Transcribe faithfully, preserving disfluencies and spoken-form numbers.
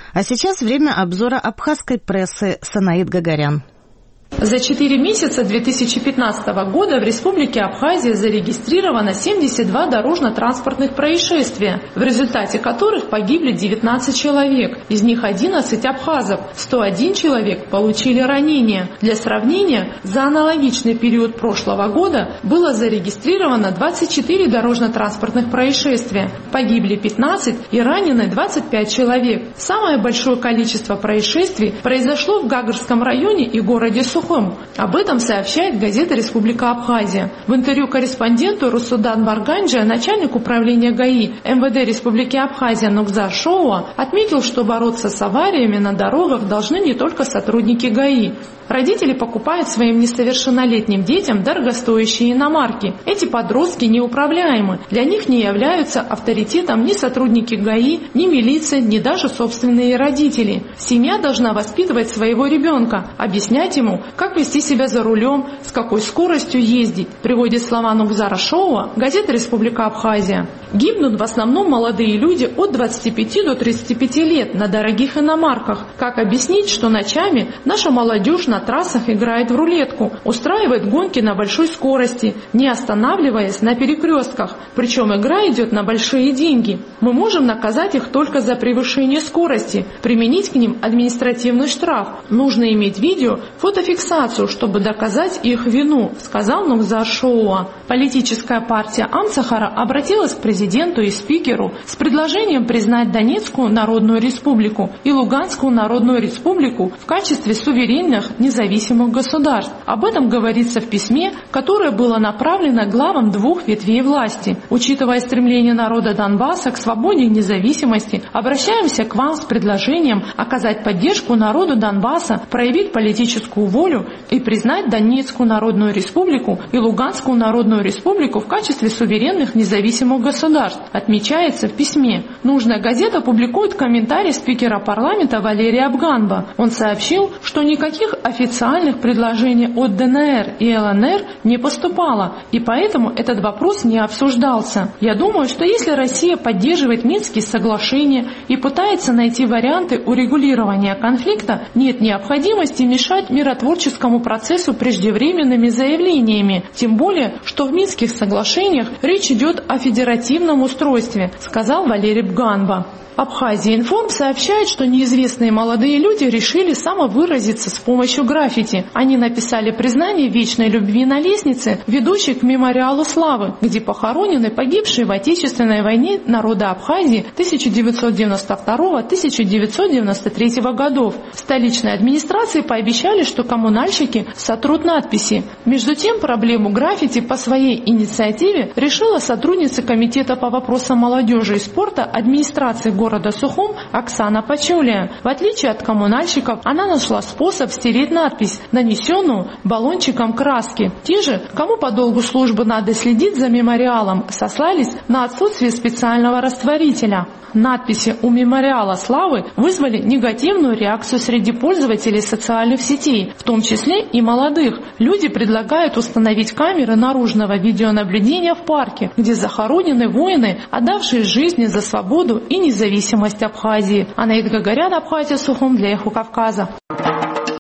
А сейчас время обзора абхазской прессы с Анаит Гагарян. За четыре месяца две тысячи пятнадцатого года в Республике Абхазия зарегистрировано семьдесят два дорожно-транспортных происшествия, в результате которых погибли девятнадцать человек, из них одиннадцать абхазов, сто один человек получили ранения. Для сравнения, за аналогичный период прошлого года было зарегистрировано двадцать четыре дорожно-транспортных происшествия, погибли пятнадцать и ранены двадцать пять человек. Самое большое количество происшествий произошло в Гагарском районе и городе Сухом. Об этом сообщает газета «Республика Абхазия». В интервью корреспонденту Русудан Барганджа начальник управления ГАИ эм вэ дэ Республики Абхазия Нугзар Шоуа отметил, что бороться с авариями на дорогах должны не только сотрудники ГАИ. Родители покупают своим несовершеннолетним детям дорогостоящие иномарки. Эти подростки неуправляемы. Для них не являются авторитетом ни сотрудники ГАИ, ни милиция, ни даже собственные родители. Семья должна воспитывать своего ребенка, объяснять ему, как вести себя за рулем, с какой скоростью ездить. Приводит слова Нугзара Шоуа газета «Республика Абхазия». Гибнут в основном молодые люди от двадцати пяти до тридцати пяти лет на дорогих иномарках. Как объяснить, что ночами наша молодежь на трассах играет в рулетку, устраивает гонки на большой скорости, не останавливаясь на перекрестках, причем игра идет на большие деньги. Мы можем наказать их только за превышение скорости, применить к ним административный штраф. Нужно иметь видео, фотофиксацию, чтобы доказать их вину, сказал Нугзар Шоуа. Политическая партия Амцахара обратилась к президенту и спикеру с предложением признать Донецкую Народную Республику и Луганскую Народную Республику в качестве суверенных независимых государств. Об этом говорится в письме, которое было направлено главам двух ветвей власти. Учитывая стремление народа Донбасса к свободе и независимости, обращаемся к вам с предложением оказать поддержку народу Донбасса, проявить политическую волю и признать Донецкую Народную Республику и Луганскую Народную Республику в качестве суверенных независимых государств, отмечается в письме. Нужная газета публикует комментарий спикера парламента Валерия Абганба. Он сообщил, что никаких официальных предложений от дэ эн эр и эл эн эр не поступало, и поэтому этот вопрос не обсуждался. Я думаю, что если Россия поддерживает Минские соглашения и пытается найти варианты урегулирования конфликта, нет необходимости мешать миротворческому процессу преждевременными заявлениями, тем более, что в Минских соглашениях речь идет о федеративном устройстве, сказал Валерий Абганба. Абхазия Информ сообщает, что неизвестные молодые люди решили самовыразиться с помощью граффити. Они написали признание вечной любви на лестнице, ведущей к мемориалу славы, где похоронены погибшие в Отечественной войне народа Абхазии тысяча девятьсот девяносто второго — тысяча девятьсот девяносто третьего годов. В столичной администрации пообещали, что коммунальщики сотрут надписи. Между тем, проблему граффити по своей инициативе решила сотрудница Комитета по вопросам молодежи и спорта администрации города города Сухум Оксана Пачулия. В отличие от коммунальщиков, она нашла способ стереть надпись, нанесенную баллончиком краски. Те же, кому по долгу службы надо следить за мемориалом, сослались на отсутствие специального растворителя. Надписи у мемориала славы вызвали негативную реакцию среди пользователей социальных сетей, в том числе и молодых. Люди предлагают установить камеры наружного видеонаблюдения в парке, где захоронены воины, отдавшие жизни за свободу и независимость Абхазии. Анаит Гагарян, Абхазия, Сухум, для Эхо Кавказа.